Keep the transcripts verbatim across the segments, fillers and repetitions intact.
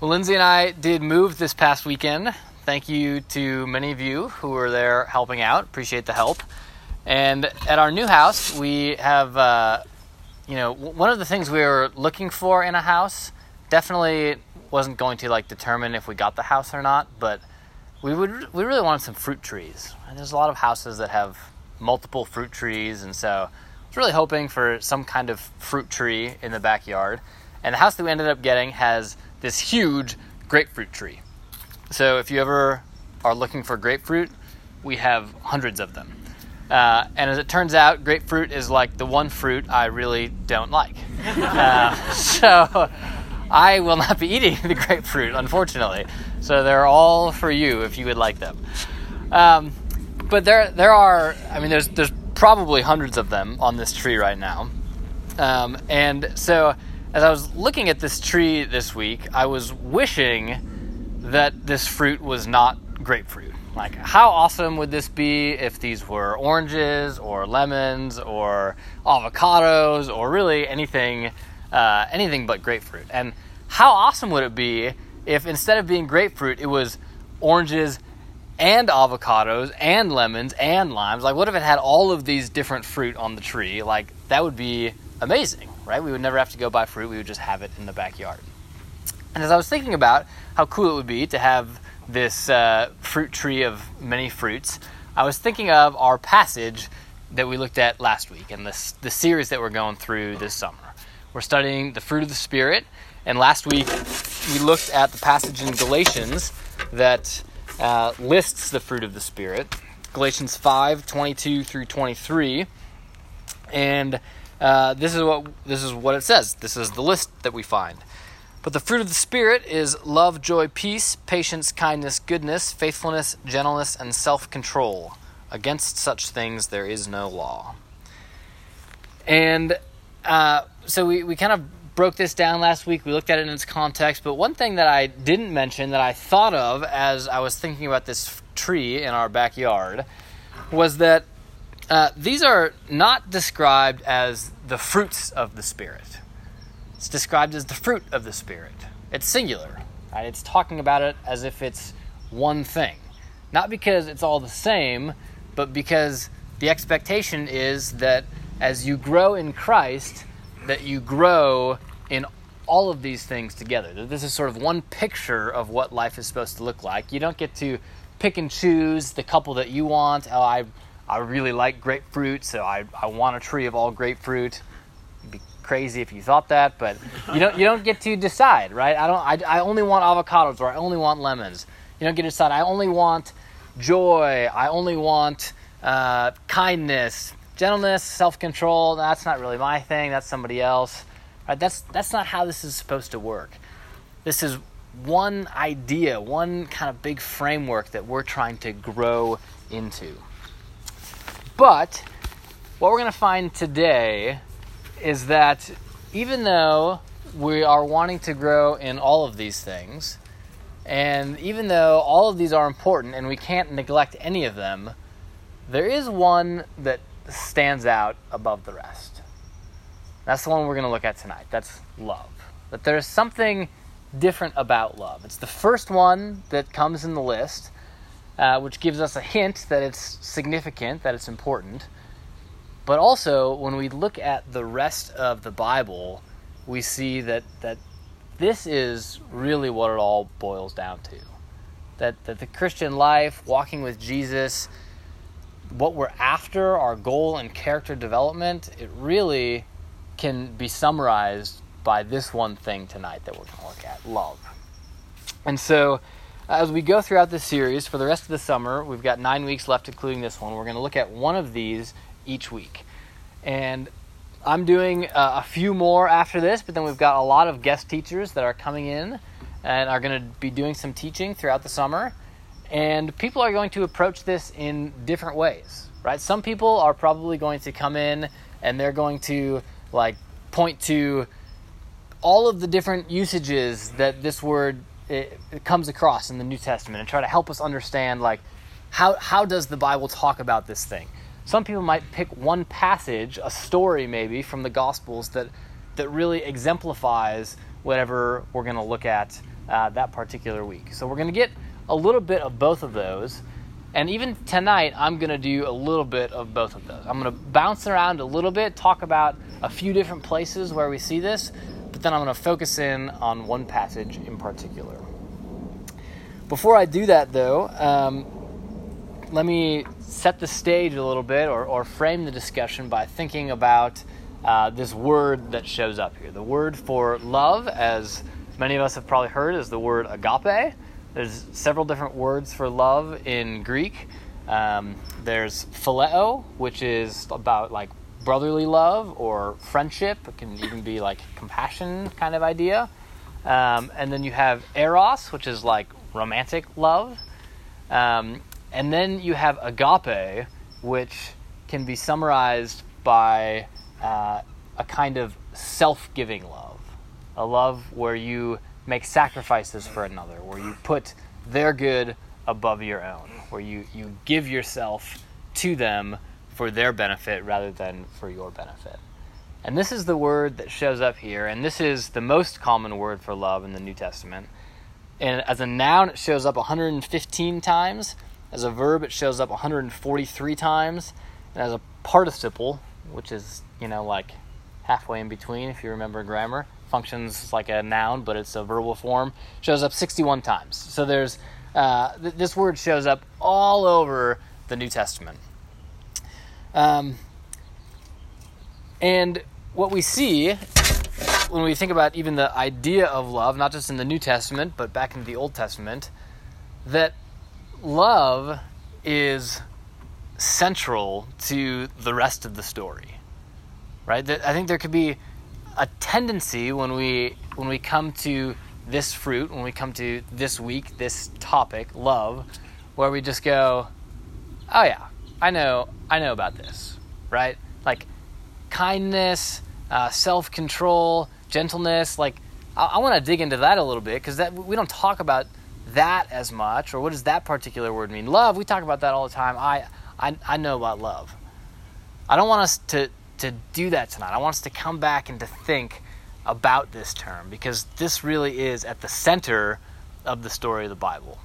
Well, Lindsay and I did move this past weekend. Thank you to many of you who were there helping out. Appreciate the help. And at our new house, we have, uh, you know, one of the things we were looking for in a house definitely wasn't going to like determine if we got the house or not, but we would we really wanted some fruit trees. And there's a lot of houses that have multiple fruit trees, and so I was really hoping for some kind of fruit tree in the backyard. And the house that we ended up getting has this huge grapefruit tree. So if you ever are looking for grapefruit, we have hundreds of them. Uh, and as it turns out, grapefruit is like the one fruit I really don't like. Uh, so I will not be eating the grapefruit, unfortunately. So they're all for you if you would like them. Um, but there there are, I mean, there's there's probably hundreds of them on this tree right now. Um, and so as I was looking at this tree this week, I was wishing that this fruit was not grapefruit. Like, how awesome would this be if these were oranges or lemons or avocados or really anything, uh, anything but grapefruit? And how awesome would it be if instead of being grapefruit, it was oranges and avocados and lemons and limes? Like, what if it had all of these different fruit on the tree? Like, that would be amazing, right? We would never have to go buy fruit. We would just have it in the backyard. And as I was thinking about how cool it would be to have this uh, fruit tree of many fruits, I was thinking of our passage that we looked at last week and this the series that we're going through this summer. We're studying the fruit of the Spirit, and last week we looked at the passage in Galatians that uh, lists the fruit of the Spirit, Galatians five, twenty-two through twenty-three, and uh, this is what this is what it says. This is the list that we find. But the fruit of the Spirit is love, joy, peace, patience, kindness, goodness, faithfulness, gentleness, and self-control. Against such things there is no law. And uh, so we, we kind of broke this down last week. We looked at it in its context. But one thing that I didn't mention that I thought of as I was thinking about this tree in our backyard was that uh, these are not described as the fruits of the Spirit. It's described as the fruit of the Spirit. It's singular, right? It's talking about it as if it's one thing. Not because it's all the same, but because the expectation is that as you grow in Christ, that you grow in all of these things together. That this is sort of one picture of what life is supposed to look like. You don't get to pick and choose the couple that you want. Oh, I I really like grapefruit, so I, I want a tree of all grapefruit. Crazy if you thought that, but you don't you don't get to decide, right? I don't I, I only want avocados or I only want lemons. You don't get to decide. I only want joy. I only want uh, kindness, gentleness, self-control. That's not really my thing. That's somebody else. Right? That's that's not how this is supposed to work. This is one idea, one kind of big framework that we're trying to grow into. But what we're going to find today is that even though we are wanting to grow in all of these things, and even though all of these are important and we can't neglect any of them, there is one that stands out above the rest. That's the one we're going to look at tonight. That's love. That there's something different about love. It's the first one that comes in the list, uh, which gives us a hint that it's significant, that it's important. But also, when we look at the rest of the Bible, we see that, that this is really what it all boils down to. That, that the Christian life, walking with Jesus, what we're after, our goal and character development, it really can be summarized by this one thing tonight that we're going to look at, love. And so, as we go throughout this series, for the rest of the summer, we've got nine weeks left, including this one. We're going to look at one of these each week. And I'm doing uh, a few more after this, but then we've got a lot of guest teachers that are coming in and are going to be doing some teaching throughout the summer. And people are going to approach this in different ways, right? Some people are probably going to come in and they're going to like point to all of the different usages that this word it, it comes across in the New Testament and try to help us understand like how how does the Bible talk about this thing. Some people might pick one passage, a story maybe, from the Gospels that, that really exemplifies whatever we're going to look at uh, that particular week. So we're going to get a little bit of both of those. And even tonight, I'm going to do a little bit of both of those. I'm going to bounce around a little bit, talk about a few different places where we see this, but then I'm going to focus in on one passage in particular. Before I do that, though, um, let me set the stage a little bit or, or frame the discussion by thinking about uh, this word that shows up here. The word for love, as many of us have probably heard, is the word agape. There's several different words for love in Greek. Um, there's phileo, which is about like brotherly love or friendship. It can even be like compassion kind of idea. Um, and then you have eros, which is like romantic love. Um, and then you have agape, which can be summarized by uh, a kind of self-giving love. A love where you make sacrifices for another, where you put their good above your own, where you, you give yourself to them for their benefit rather than for your benefit. And this is the word that shows up here, and this is the most common word for love in the New Testament. And as a noun, it shows up one hundred fifteen times. As a verb, it shows up one hundred forty-three times. And as a participle, which is, you know, like halfway in between, if you remember grammar, functions like a noun, but it's a verbal form, shows up sixty-one times. So there's uh, th- this word shows up all over the New Testament. Um, and what we see when we think about even the idea of love, not just in the New Testament, but back in the Old Testament, that love is central to the rest of the story, right? That I think there could be a tendency when we when we come to this fruit, when we come to this week, this topic, love, where we just go, oh yeah, I know, I know about this, right? Like kindness, uh, self-control, gentleness. Like I, I want to dig into that a little bit because that we don't talk about that as much. Or what does that particular word mean? Love, we talk about that all the time. I I, I know about love. I don't want us to to do that tonight. I want us to come back and to think about this term because this really is at the center of the story of the Bible.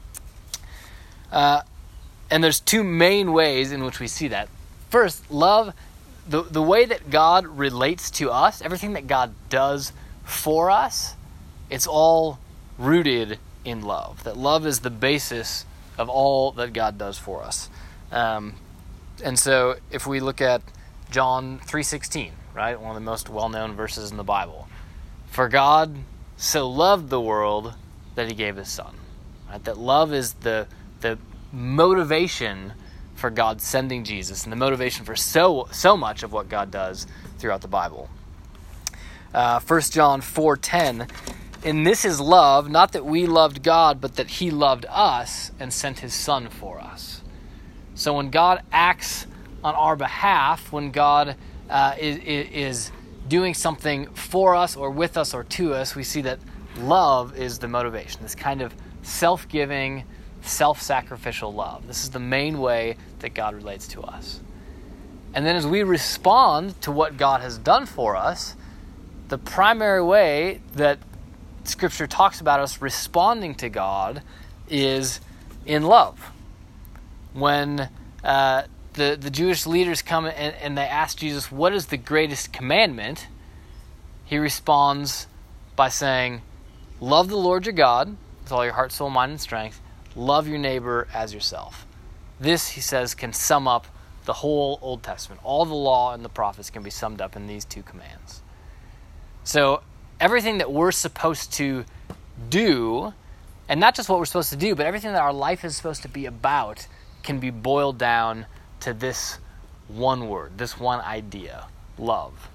Uh, and there's two main ways in which we see that. First, love, the, the way that God relates to us, everything that God does for us, it's all rooted in love. That love is the basis of all that God does for us. Um, and so if we look at John three sixteen, right? One of the most well-known verses in the Bible. For God so loved the world that he gave his son. Right? That love is the the motivation for God sending Jesus and the motivation for so so much of what God does throughout the Bible. Uh, First John four ten, and this is love, not that we loved God, but that he loved us and sent his son for us. So when God acts on our behalf, when God uh, is, is doing something for us or with us or to us, we see that love is the motivation, this kind of self-giving, self-sacrificial love. This is the main way that God relates to us. And then as we respond to what God has done for us, the primary way that Scripture talks about us responding to God is in love. When uh, the, the Jewish leaders come and, and they ask Jesus, what is the greatest commandment? He responds by saying, love the Lord your God with all your heart, soul, mind, and strength. Love your neighbor as yourself. This, he says, can sum up the whole Old Testament. All the law and the prophets can be summed up in these two commands. So everything that we're supposed to do, and not just what we're supposed to do, but everything that our life is supposed to be about can be boiled down to this one word, this one idea, love.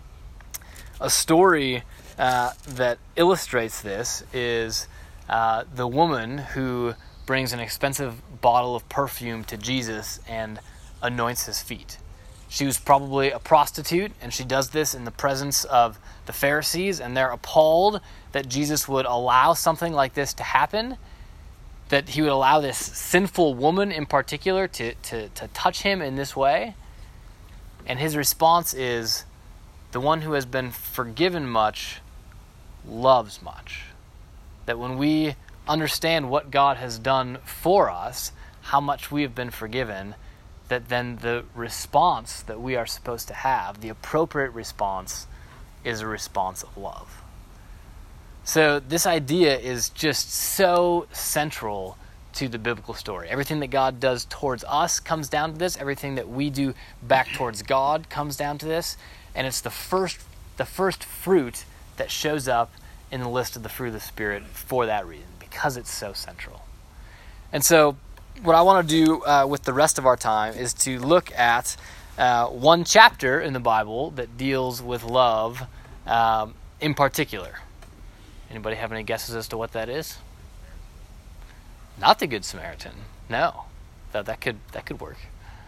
A story uh, that illustrates this is uh, the woman who brings an expensive bottle of perfume to Jesus and anoints his feet. She was probably a prostitute, and she does this in the presence of the Pharisees, and they're appalled that Jesus would allow something like this to happen, that he would allow this sinful woman in particular to, to, to touch him in this way. And his response is, the one who has been forgiven much loves much. that when we understand what God has done for us, how much we have been forgiven, that then the response that we are supposed to have, the appropriate response, is a response of love. So this idea is just so central to the biblical story. Everything that God does towards us comes down to this. Everything that we do back towards God comes down to this. And it's the first the first fruit that shows up in the list of the fruit of the Spirit for that reason, because it's so central. And so what I want to do uh, with the rest of our time is to look at uh, one chapter in the Bible that deals with love um, in particular. Anybody have any guesses as to what that is? Not the Good Samaritan. No. That, that could that could work.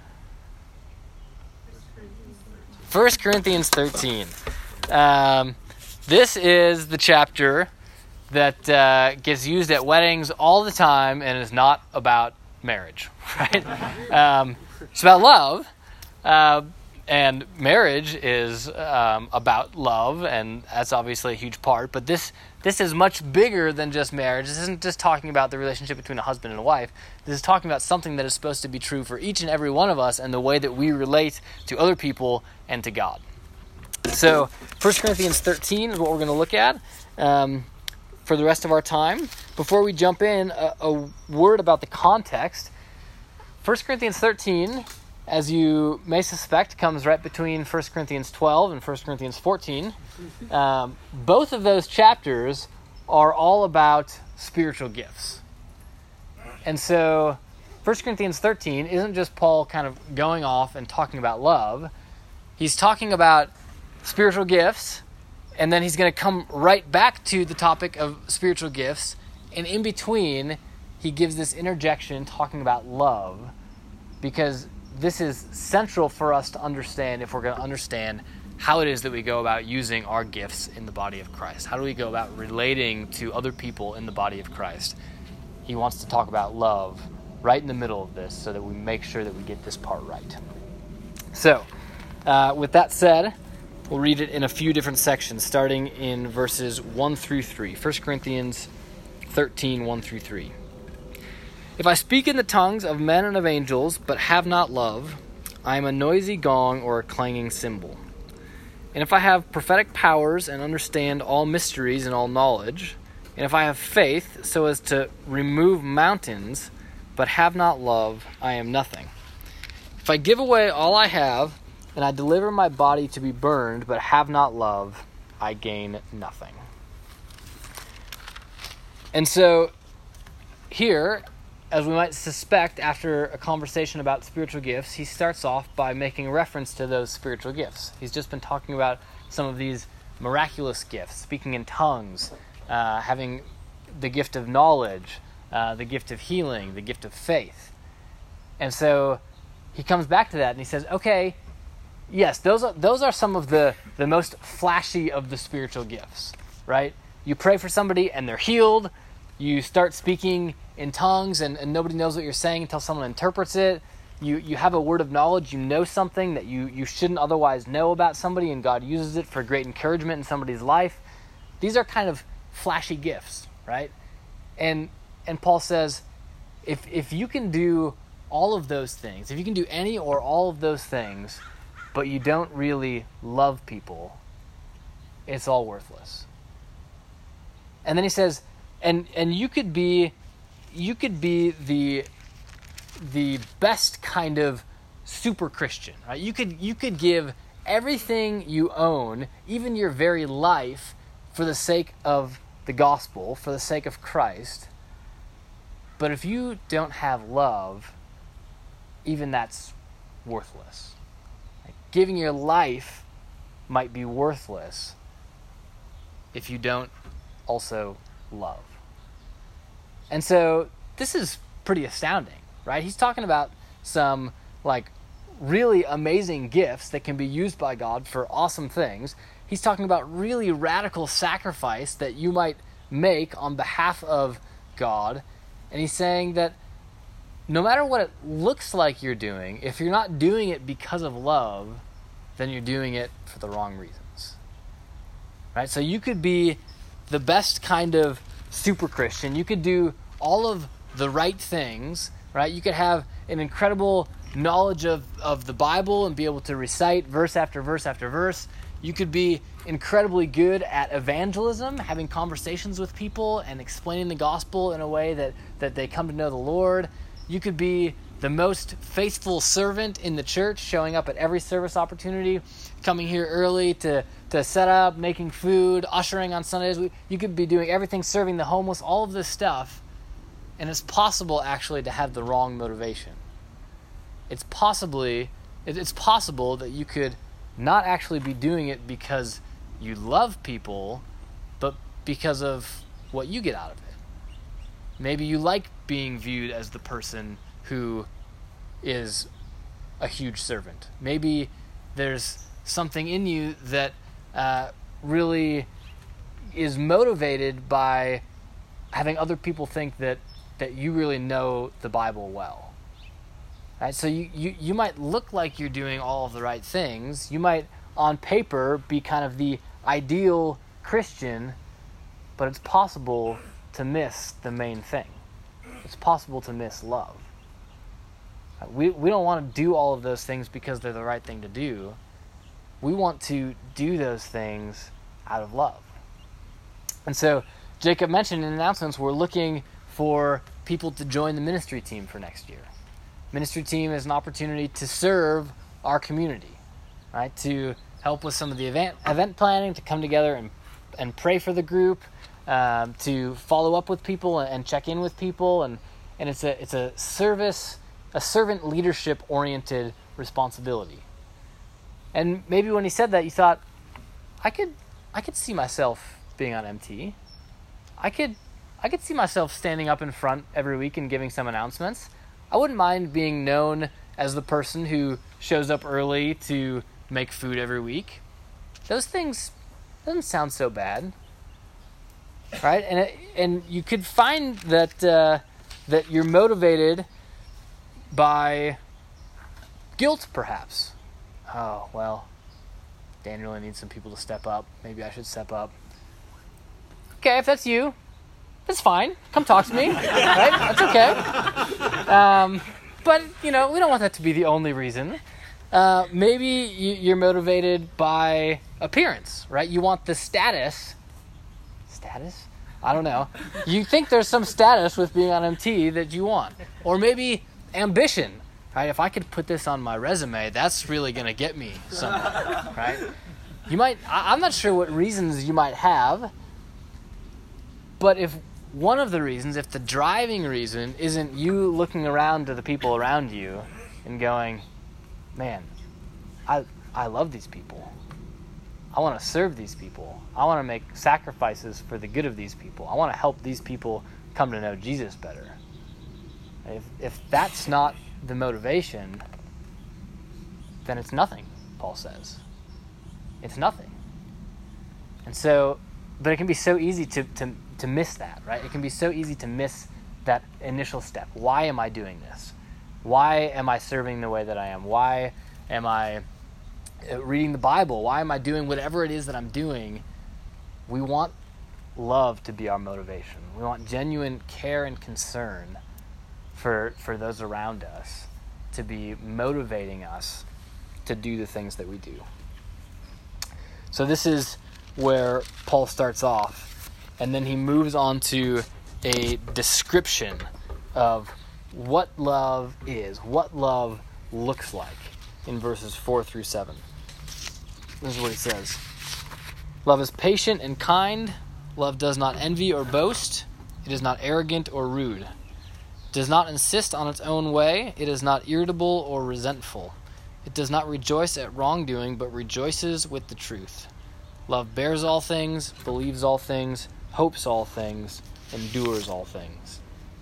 First Corinthians thirteen. Um, this is the chapter that uh, gets used at weddings all the time and is not about marriage, right? um, it's about love, uh, and marriage is um, about love, and that's obviously a huge part. But this this is much bigger than just marriage. This isn't just talking about the relationship between a husband and a wife. This is talking about something that is supposed to be true for each and every one of us and the way that we relate to other people and to God. So First Corinthians thirteen is what we're going to look at um, for the rest of our time. Before we jump in, a, a word about the context. First Corinthians thirteen, as you may suspect, comes right between First Corinthians twelve and First Corinthians fourteen. Um, both of those chapters are all about spiritual gifts. And so First Corinthians thirteen isn't just Paul kind of going off and talking about love. He's talking about spiritual gifts, and then he's going to come right back to the topic of spiritual gifts, and in between he gives this interjection talking about love, because this is central for us to understand if we're going to understand how it is that we go about using our gifts in the body of Christ. How do we go about relating to other people in the body of Christ? He wants to talk about love right in the middle of this so that we make sure that we get this part right. So, uh, with that said, we'll read it in a few different sections, starting in verses one through three. First Corinthians thirteen, one through three. If I speak in the tongues of men and of angels, but have not love, I am a noisy gong or a clanging cymbal. And if I have prophetic powers and understand all mysteries and all knowledge, and if I have faith so as to remove mountains, but have not love, I am nothing. If I give away all I have, and I deliver my body to be burned, but have not love, I gain nothing. And so, here, as we might suspect after a conversation about spiritual gifts, he starts off by making reference to those spiritual gifts. He's just been talking about some of these miraculous gifts, speaking in tongues, uh, having the gift of knowledge, uh, the gift of healing, the gift of faith. And so, he comes back to that and he says, okay, yes, those are those are some of the, the most flashy of the spiritual gifts, right? You pray for somebody and they're healed. You start speaking in tongues and, and nobody knows what you're saying until someone interprets it. You you have a word of knowledge. You know something that you, you shouldn't otherwise know about somebody, and God uses it for great encouragement in somebody's life. These are kind of flashy gifts, right? And and Paul says, if if you can do all of those things, if you can do any or all of those things, but you don't really love people, it's all worthless. And then he says, and and you could be you could be the the best kind of super Christian, right? You could you could give everything you own, even your very life, for the sake of the gospel, for the sake of Christ. But if you don't have love, even that's worthless. Giving your life might be worthless if you don't also love. And so this is pretty astounding, right? He's talking about some like really amazing gifts that can be used by God for awesome things. He's talking about really radical sacrifice that you might make on behalf of God. And he's saying that no matter what it looks like you're doing, if you're not doing it because of love, then you're doing it for the wrong reasons. Right? So you could be the best kind of super Christian. You could do all of the right things, right? You could have an incredible knowledge of, of the Bible and be able to recite verse after verse after verse. You could be incredibly good at evangelism, having conversations with people and explaining the gospel in a way that, that they come to know the Lord. You could be the most faithful servant in the church, showing up at every service opportunity, coming here early to, to set up, making food, ushering on Sundays. You could be doing everything, serving the homeless, all of this stuff. And it's possible actually to have the wrong motivation. It's possibly, it's possible that you could not actually be doing it because you love people, but because of what you get out of it. Maybe you like being viewed as the person who is a huge servant. Maybe there's something in you that uh, really is motivated by having other people think that, that you really know the Bible well. Right? So you, you, you might look like you're doing all of the right things. You might, on paper, be kind of the ideal Christian, but it's possible to miss the main thing. It's possible to miss love. We we don't want to do all of those things because they're the right thing to do. We want to do those things out of love. And so Jacob mentioned in announcements, we're looking for people to join the ministry team for next year. Ministry team is an opportunity to serve our community, right? To help with some of the event event planning, to come together and and pray for the group, um, to follow up with people and check in with people, and and it's a it's a service. A servant leadership-oriented responsibility. And maybe when he said that, you thought, I could I could see myself being on M T. I could I could see myself standing up in front every week and giving some announcements. I wouldn't mind being known as the person who shows up early to make food every week. Those things doesn't sound so bad. Right? And it, and you could find that uh, that you're motivated by guilt, perhaps. Oh, well, Dan really needs some people to step up. Maybe I should step up. Okay, if that's you, that's fine. Come talk to me, right? That's okay. Um, but, you know, we don't want that to be the only reason. Uh, maybe you, you're motivated by appearance, right? You want the status. Status? I don't know. You think there's some status with being on M T that you want. Or maybe ambition, right? If I could put this on my resume, that's really going to get me somewhere, right? You might, I, I'm not sure what reasons you might have, but if one of the reasons, if the driving reason isn't you looking around to the people around you and going, man, I I love these people. I want to serve these people. I want to make sacrifices for the good of these people. I want to help these people come to know Jesus better. If if that's not the motivation, then it's nothing, Paul says. It's nothing. And so, but it can be so easy to, to, to miss that, right? It can be so easy to miss that initial step. Why am I doing this? Why am I serving the way that I am? Why am I reading the Bible? Why am I doing whatever it is that I'm doing? We want love to be our motivation. We want genuine care and concern for for those around us to be motivating us to do the things that we do. So this is where Paul starts off, and then he moves on to a description of what love is, what love looks like in verses four through seven. This is what he says. Love is patient and kind. Love does not envy or boast. It is not arrogant or rude. It does not insist on its own way. It is not irritable or resentful. It does not rejoice at wrongdoing, but rejoices with the truth. Love bears all things, believes all things, hopes all things, endures all things.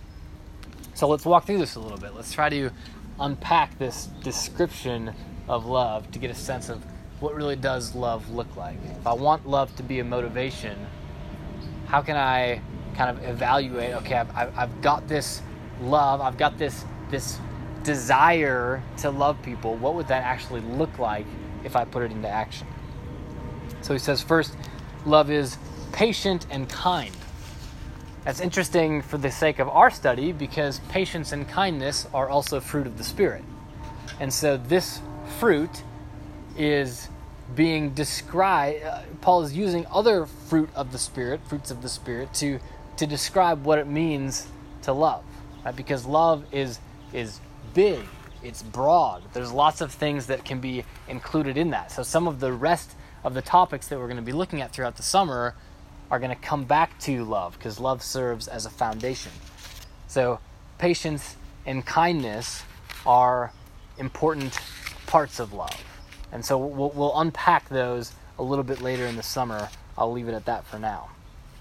So let's walk through this a little bit. Let's try to unpack this description of love to get a sense of what really does love look like. If I want love to be a motivation, how can I kind of evaluate, okay, I've, I've got this love, I've got this this desire to love people. What would that actually look like if I put it into action? So he says, first, love is patient and kind. That's interesting for the sake of our study because patience and kindness are also fruit of the Spirit. And so this fruit is being described, uh, Paul is using other fruit of the Spirit, fruits of the Spirit, to to describe what it means to love. Right? Because love is is big, it's broad. There's lots of things that can be included in that. So some of the rest of the topics that we're going to be looking at throughout the summer are going to come back to love, because love serves as a foundation. So patience and kindness are important parts of love. And so we'll, we'll unpack those a little bit later in the summer. I'll leave it at that for now.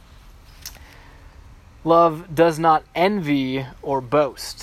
Love does not envy or boast.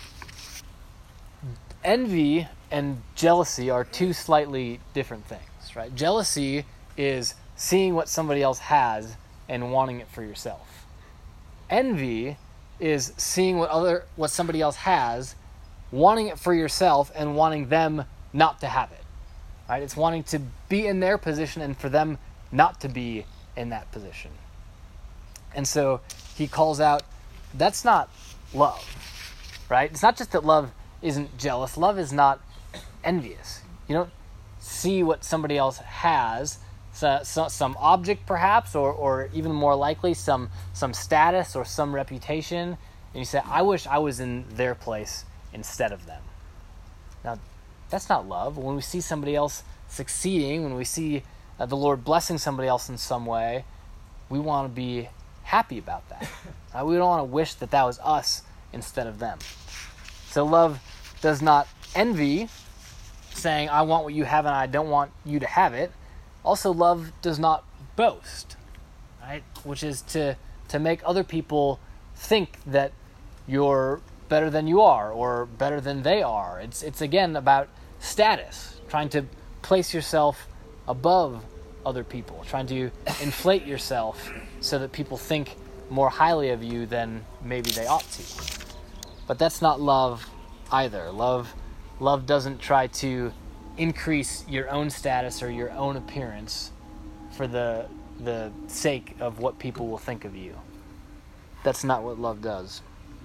Envy and jealousy are two slightly different things, right? Jealousy is seeing what somebody else has and wanting it for yourself. Envy is seeing what other what somebody else has, wanting it for yourself, and wanting them not to have it. Right? It's wanting to be in their position and for them not to be in that position. And so he calls out, that's not love. Right? It's not just that love isn't jealous. Love is not envious. You don't see what somebody else has, So, so, some object perhaps, or, or even more likely some some status or some reputation, and you say, I wish I was in their place instead of them. Now, that's not love. When we see somebody else succeeding, when we see uh, the Lord blessing somebody else in some way, we want to be happy about that. Uh, we don't want to wish that that was us instead of them. So love does not envy, saying, I want what you have and I don't want you to have it. Also, love does not boast, right? Which is to, to make other people think that you're better than you are or better than they are. It's, it's again, about status, trying to place yourself above other people, trying to inflate yourself so that people think more highly of you than maybe they ought to. But that's not love either. Love, love doesn't try to increase your own status or your own appearance for the the sake of what people will think of you. That's not what love does.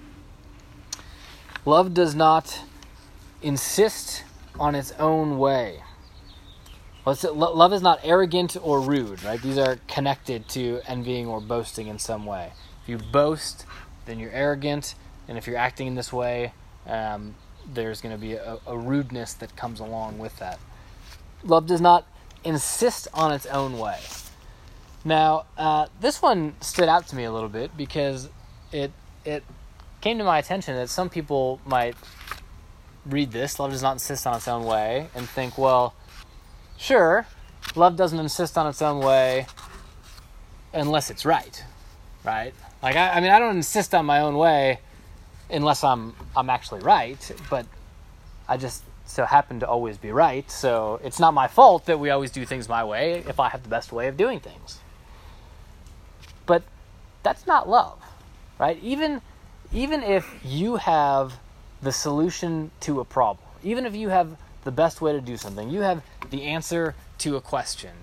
Love does not insist on its own way. Well, it's, love is not arrogant or rude, right? These are connected to envying or boasting in some way. If you boast, then you're arrogant, and if you're acting in this way, um, there's going to be a, a rudeness that comes along with that. Love does not insist on its own way. Now, uh, this one stood out to me a little bit because it it came to my attention that some people might read this, love does not insist on its own way, and think, well, sure, love doesn't insist on its own way unless it's right, right? Like, I, I mean, I don't insist on my own way unless I'm I'm actually right, but I just so happen to always be right, so it's not my fault that we always do things my way if I have the best way of doing things. But that's not love, right? Even, even if you have the solution to a problem, even if you have the best way to do something, you have the answer to a question,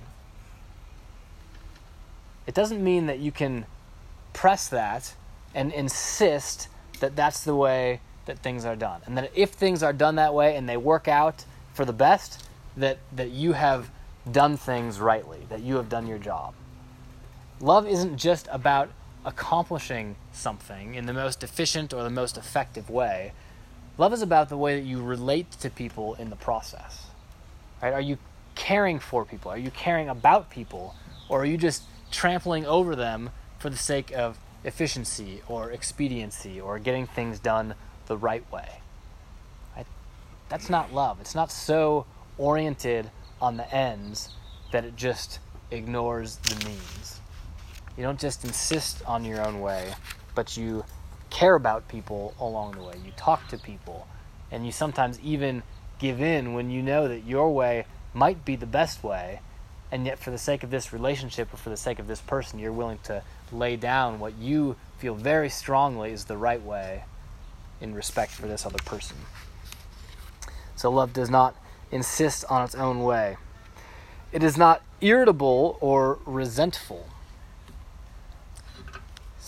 it doesn't mean that you can press that and insist that that's the way that things are done. And that if things are done that way and they work out for the best, that, that you have done things rightly, that you have done your job. Love isn't just about accomplishing something in the most efficient or the most effective way. Love is about the way that you relate to people in the process. Right? Are you caring for people? Are you caring about people? Or are you just trampling over them for the sake of efficiency or expediency or getting things done the right way? Right? That's not love. It's not so oriented on the ends that it just ignores the means. You don't just insist on your own way, but you care about people along the way. You talk to people, and you sometimes even give in when you know that your way might be the best way, and yet for the sake of this relationship or for the sake of this person, you're willing to lay down what you feel very strongly is the right way in respect for this other person. So love does not insist on its own way. It is not irritable or resentful.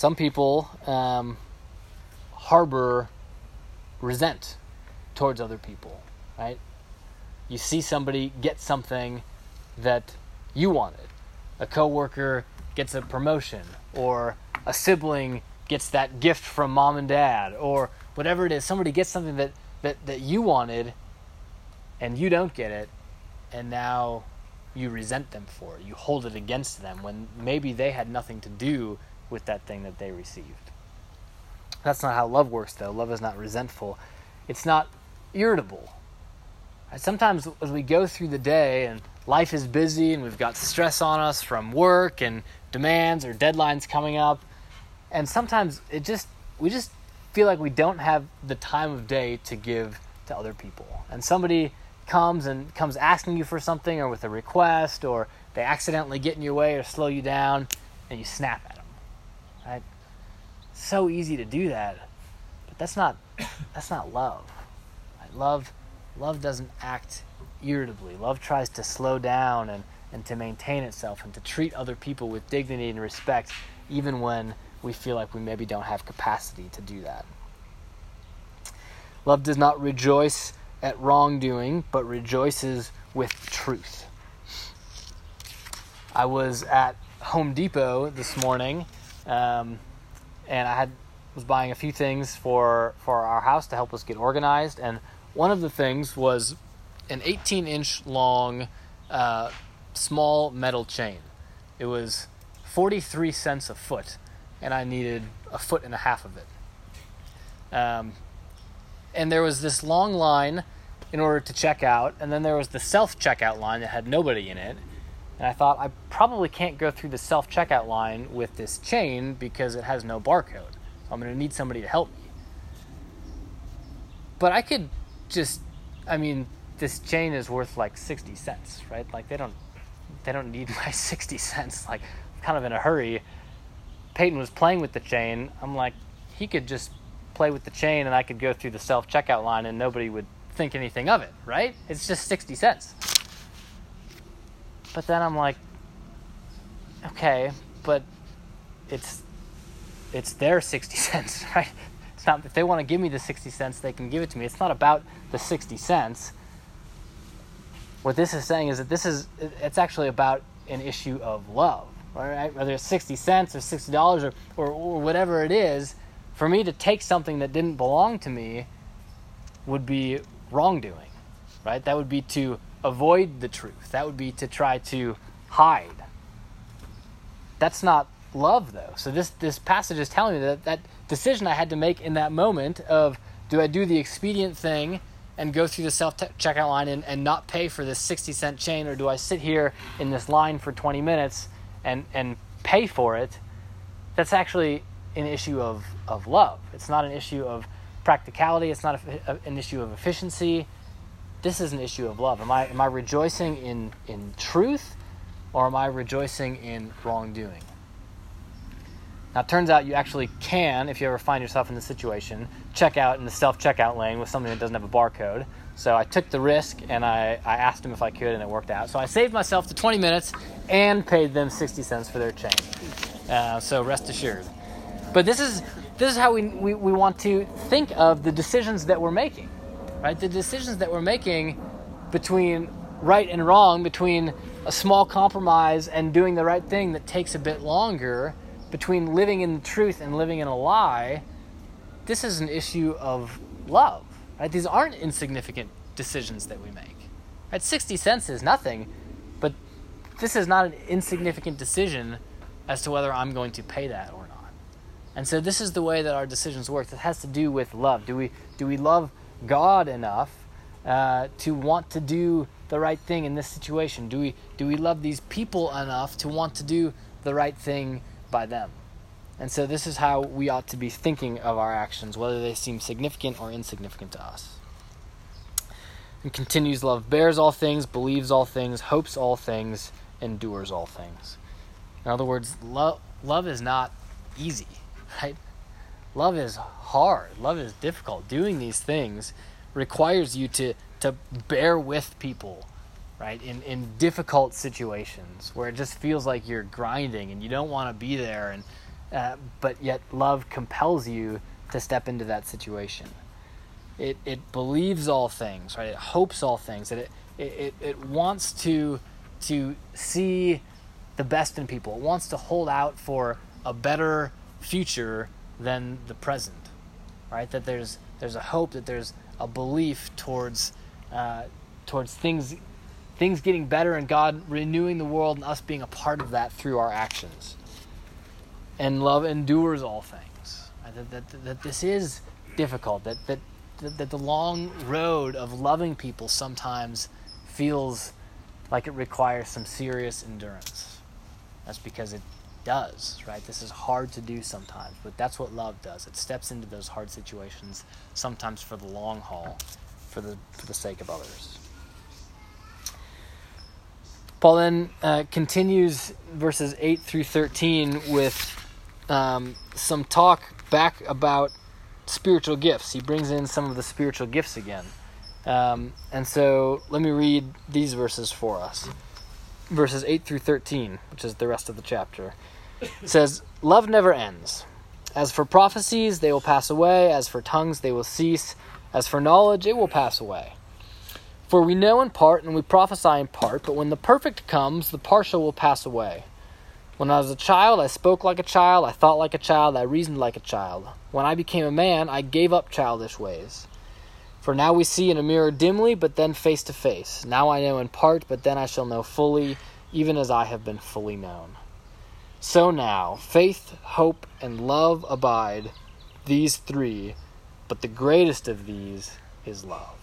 some people um, harbor resent towards other people, right? You see somebody get something that you wanted. A coworker gets a promotion, or a sibling gets that gift from mom and dad, or whatever it is. Somebody gets something that, that, that you wanted, and you don't get it, and now you resent them for it. You hold it against them when maybe they had nothing to do with that thing that they received. That's not how love works, though. Love is not resentful. It's not irritable. Sometimes as we go through the day and life is busy and we've got stress on us from work and demands or deadlines coming up, and sometimes it just we just feel like we don't have the time of day to give to other people. And somebody comes and comes asking you for something, or with a request, or they accidentally get in your way or slow you down, and you snap at them. Right? It's so easy to do that, but that's not that's not love. Right? Love love doesn't act irritably. Love tries to slow down and, and to maintain itself and to treat other people with dignity and respect, even when we feel like we maybe don't have capacity to do that. Love does not rejoice at wrongdoing, but rejoices with truth. I was at Home Depot this morning, um, and I had was buying a few things for, for our house to help us get organized, and one of the things was an eighteen-inch long uh, small metal chain. It was forty-three cents a foot, and I needed a foot and a half of it. Um, and there was this long line in order to check out, and then there was the self-checkout line that had nobody in it. And I thought, I probably can't go through the self-checkout line with this chain because it has no barcode. So I'm going to need somebody to help me. But I could just, I mean, this chain is worth like sixty cents, right? Like they don't, they don't need my sixty cents. Like, I'm kind of in a hurry. Peyton was playing with the chain. I'm like, he could just play with the chain and I could go through the self-checkout line and nobody would think anything of it, right? It's just sixty cents. But then I'm like, okay, but it's it's their sixty cents, right? It's not, if they want to give me the sixty cents, they can give it to me. It's not about the sixty cents. What this is saying is that this is, it's actually about an issue of love, right? Whether it's sixty cents or sixty dollars or, or, or whatever it is, for me to take something that didn't belong to me would be wrongdoing, right? That would be to avoid the truth. That would be to try to hide. That's not love, though. So this, this passage is telling me that that decision I had to make in that moment of, do I do the expedient thing and go through the self-checkout line and, and not pay for this sixty cent chain, or do I sit here in this line for twenty minutes and, and pay for it? That's actually an issue of, of love. It's not an issue of practicality. It's not a, a, an issue of efficiency. This is an issue of love. Am I am I rejoicing in, in truth, or am I rejoicing in wrongdoing? Now, it turns out you actually can, if you ever find yourself in this situation, check out in the self-checkout lane with something that doesn't have a barcode. So I took the risk, and I, I asked them if I could, and it worked out. So I saved myself the twenty minutes and paid them sixty cents for their chain. Uh, so rest assured. But this is this is how we, we, we want to think of the decisions that we're making. Right? The decisions that we're making between right and wrong, between a small compromise and doing the right thing that takes a bit longer, between living in the truth and living in a lie, this is an issue of love. Right? These aren't insignificant decisions that we make. Right? sixty cents is nothing, but this is not an insignificant decision as to whether I'm going to pay that or not. And so this is the way that our decisions work. It has to do with love. Do we do we love God enough uh, to want to do the right thing in this situation? Do we do we love these people enough to want to do the right thing by them? And so this is how we ought to be thinking of our actions, whether they seem significant or insignificant to us. And continues, love bears all things, believes all things, hopes all things, endures all things. In other words, lo- love is not easy, right? Love is hard. Love is difficult. Doing these things requires you to, to bear with people, right? In in difficult situations where it just feels like you're grinding and you don't want to be there, and uh, but yet love compels you to step into that situation. It it believes all things, right? It hopes all things. That it it it wants to to see the best in people. It wants to hold out for a better future than the present, right? That there's there's a hope, that there's a belief towards uh, towards things things getting better, and God renewing the world and us being a part of that through our actions. And love endures all things. Right? That, that that this is difficult. That that that the long road of loving people sometimes feels like it requires some serious endurance. That's because it does, right? This is hard to do sometimes, but that's what love does. It steps into those hard situations, sometimes for the long haul, for the for the sake of others. Paul then uh, continues verses eight through thirteen with um, some talk back about spiritual gifts. He brings in some of the spiritual gifts again. Um, and so let me read these verses for us. Verses eight through thirteen, which is the rest of the chapter. It says, "Love never ends. As for prophecies, they will pass away. As for tongues, they will cease. As for knowledge, it will pass away. For we know in part and we prophesy in part, but when the perfect comes, the partial will pass away. When I was a child, I spoke like a child, I thought like a child, I reasoned like a child. When I became a man, I gave up childish ways. For now we see in a mirror dimly, but then face to face. Now I know in part, but then I shall know fully, even as I have been fully known. So now, faith, hope, and love abide, these three, but the greatest of these is love."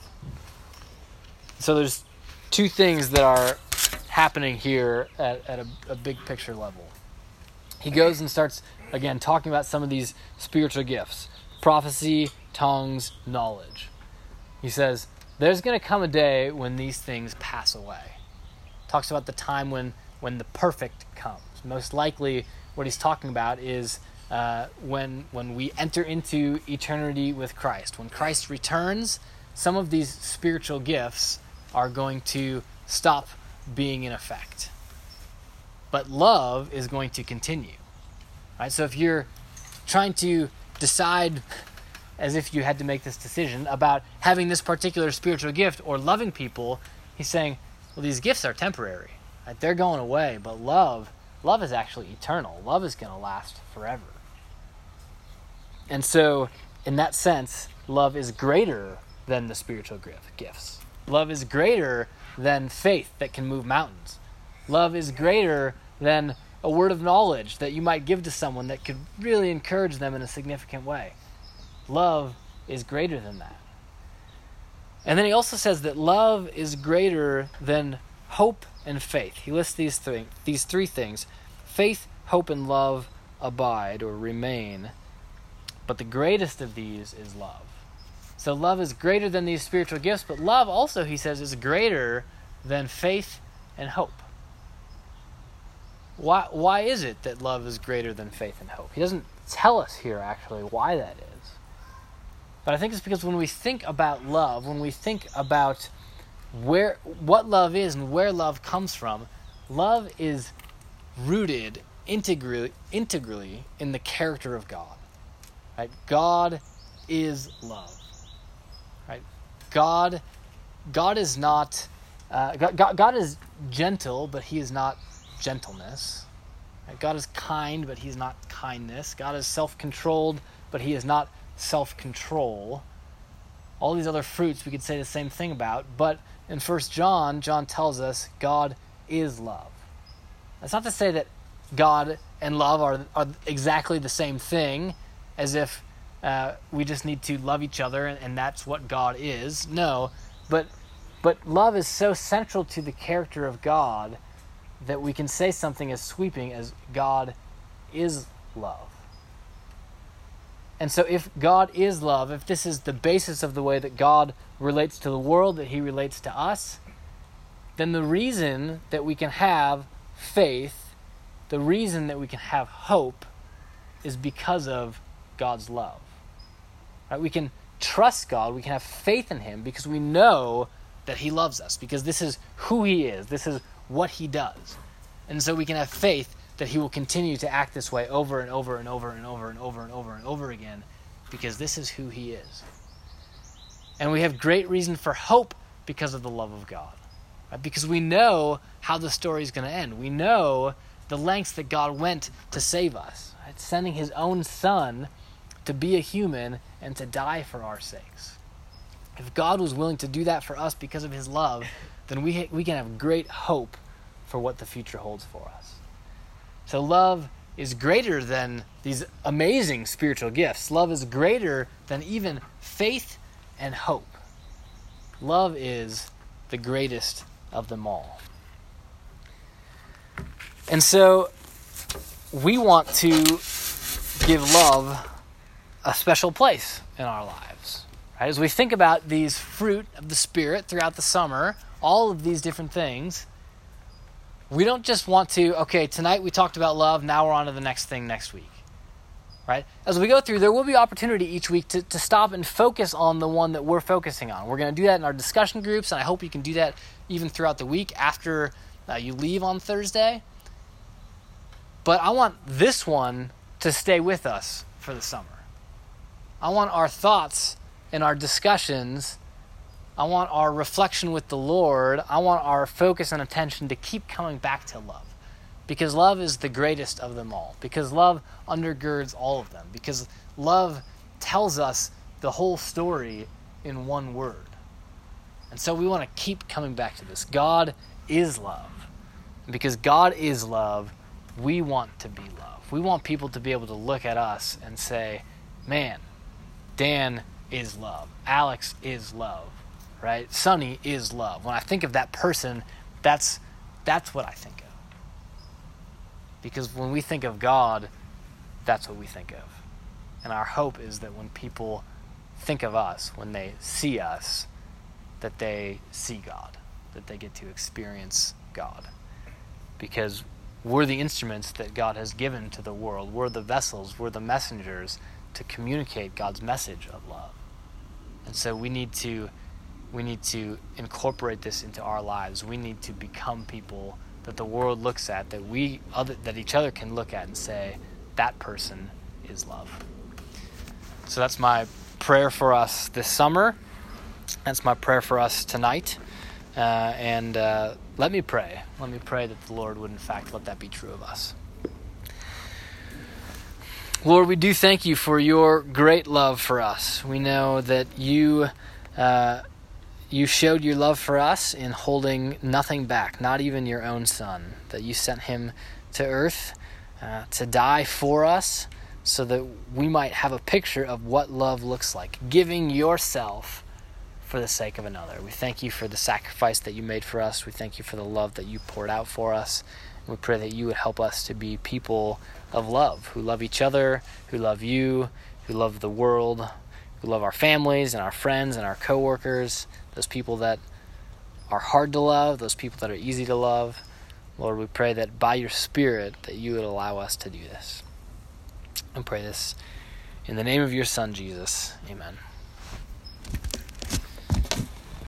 So there's two things that are happening here at, at a, a big picture level. He goes and starts, again, talking about some of these spiritual gifts. Prophecy, tongues, knowledge. He says, there's going to come a day when these things pass away. Talks about the time when, when the perfect comes. Most likely what he's talking about is uh, when when we enter into eternity with Christ. When Christ returns, some of these spiritual gifts are going to stop being in effect. But love is going to continue. Right? So if you're trying to decide, as if you had to make this decision, about having this particular spiritual gift or loving people, he's saying, well, these gifts are temporary. Right? They're going away, but love, love is actually eternal. Love is going to last forever. And so, in that sense, love is greater than the spiritual gifts. Love is greater than faith that can move mountains. Love is greater than a word of knowledge that you might give to someone that could really encourage them in a significant way. Love is greater than that. And then he also says that love is greater than hope and faith. He lists these three, these three things. Faith, hope, and love abide or remain. But the greatest of these is love. So love is greater than these spiritual gifts, but love also, he says, is greater than faith and hope. Why, why is it that love is greater than faith and hope? He doesn't tell us here, actually, why that is. But I think it's because when we think about love, when we think about where what love is and where love comes from, love is rooted integrally, integrally in the character of God. Right? God is love. Right? God, God is not. Uh, God, God is gentle, but He is not gentleness. Right? God is kind, but He's not kindness. God is self-controlled, but He is not self-control. All these other fruits we could say the same thing about, but in First John, John tells us God is love. That's not to say that God and love are, are exactly the same thing, as if uh, we just need to love each other and, and that's what God is. No, but but love is so central to the character of God that we can say something as sweeping as God is love. And so if God is love, if this is the basis of the way that God relates to the world, that He relates to us, then the reason that we can have faith, the reason that we can have hope, is because of God's love. Right? We can trust God, we can have faith in Him because we know that He loves us, because this is who He is, this is what He does. And so we can have faith that he will continue to act this way over and over and over and over and over and over and over again, because this is who he is. And we have great reason for hope because of the love of God. Right? Because we know how the story is going to end. We know the lengths that God went to save us. Right? Sending his own son to be a human and to die for our sakes. If God was willing to do that for us because of his love, then we ha- we can have great hope for what the future holds for us. So love is greater than these amazing spiritual gifts. Love is greater than even faith and hope. Love is the greatest of them all. And so we want to give love a special place in our lives. Right? As we think about these fruit of the Spirit throughout the summer, all of these different things, we don't just want to, okay, tonight we talked about love, now we're on to the next thing next week. Right? As we go through, there will be opportunity each week to, to stop and focus on the one that we're focusing on. We're going to do that in our discussion groups, and I hope you can do that even throughout the week after uh, you leave on Thursday. But I want this one to stay with us for the summer. I want our thoughts and our discussions, I want our reflection with the Lord, I want our focus and attention to keep coming back to love. Because love is the greatest of them all. Because love undergirds all of them. Because love tells us the whole story in one word. And so we want to keep coming back to this. God is love. And because God is love, we want to be love. We want people to be able to look at us and say, man, Dan is love. Alex is love. Right? Sonny is love. When I think of that person, that's that's what I think of. Because when we think of God, that's what we think of. And our hope is that when people think of us, when they see us, that they see God, that they get to experience God. Because we're the instruments that God has given to the world. We're the vessels, we're the messengers to communicate God's message of love. And so we need to we need to incorporate this into our lives. We need to become people that the world looks at, that we other that each other can look at and say, that person is love. So that's my prayer for us this summer. That's my prayer for us tonight. Uh, and uh, let me pray. Let me pray that the Lord would in fact let that be true of us. Lord, we do thank you for your great love for us. We know that you uh, you showed your love for us in holding nothing back, not even your own son, that you sent him to earth uh, to die for us so that we might have a picture of what love looks like, giving yourself for the sake of another. We thank you for the sacrifice that you made for us. We thank you for the love that you poured out for us. We pray that you would help us to be people of love, who love each other, who love you, who love the world, who love our families and our friends and our coworkers, those people that are hard to love, those people that are easy to love. Lord, we pray that by your Spirit that you would allow us to do this. And pray this in the name of your Son, Jesus. Amen.